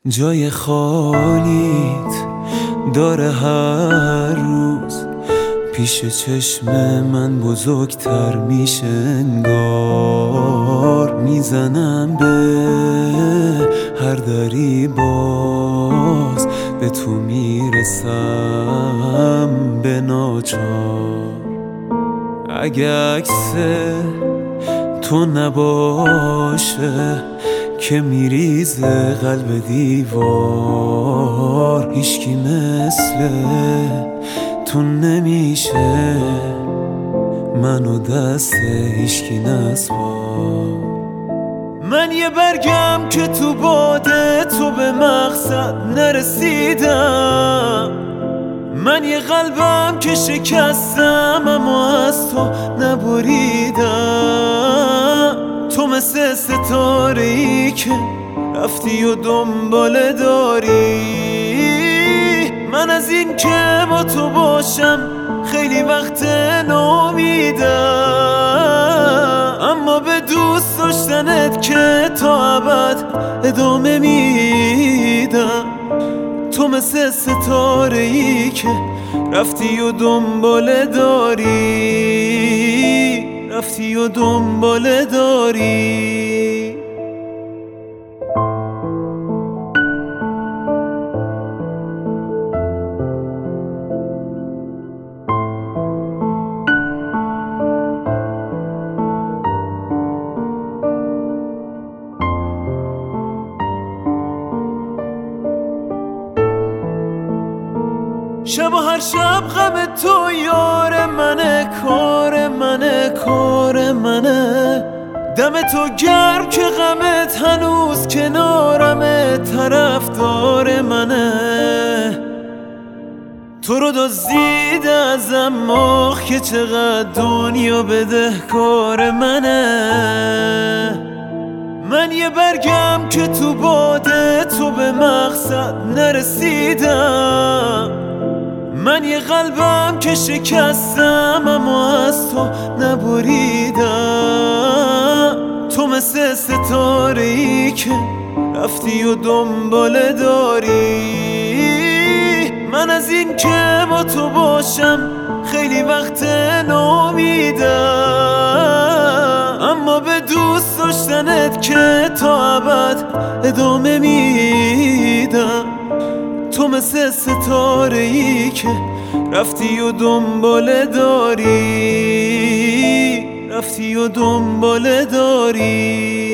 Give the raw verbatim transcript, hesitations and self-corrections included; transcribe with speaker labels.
Speaker 1: جای خالیت داره هر روز پیش چشم من بزرگتر میشه انگار. میزنم به هر دری باز به تو میرسم به ناچار. اگه عکس تو نباشه که میریزه قلب دیوار، هیچکی مثل تو نمیشه منو دست هیچکی نسپار. من یه برگم که تو باده تو به مقصد نرسیدم، من یه قلبم که شکستم اما از تو نبریدم. تو مثل ستاره‌ای که رفتی و دنباله داری، من از این که با تو باشم خیلی وقت ناامیدم، اما به دوست داشتنت که تا ابد ادامه میدم. تو مثل ستاره‌ای که رفتی و دنباله داری، رفتی و دنباله داری. شب و هر شب غم تو یار منه، کار منه، کار منه. دم تو گرم که غمت هنوز کنارمه، طرفدار منه. تو رو دزدیده ازم آخ که چقدر دنیا بدهکار منه. من یه برگم که تو باده تو به مقصد نرسیدم، من یه قلبم که شکستم اما از تو نبریدم. تو مثل ستاره‌ای که رفتی و دنباله داری، من از این که با تو باشم خیلی وقت ناامیدم، اما به دوست داشتنت که تا ابد ادامه میدم. تو مثل ستاره‌ای که رفتی و دنباله داری، رفتی و دنباله داری.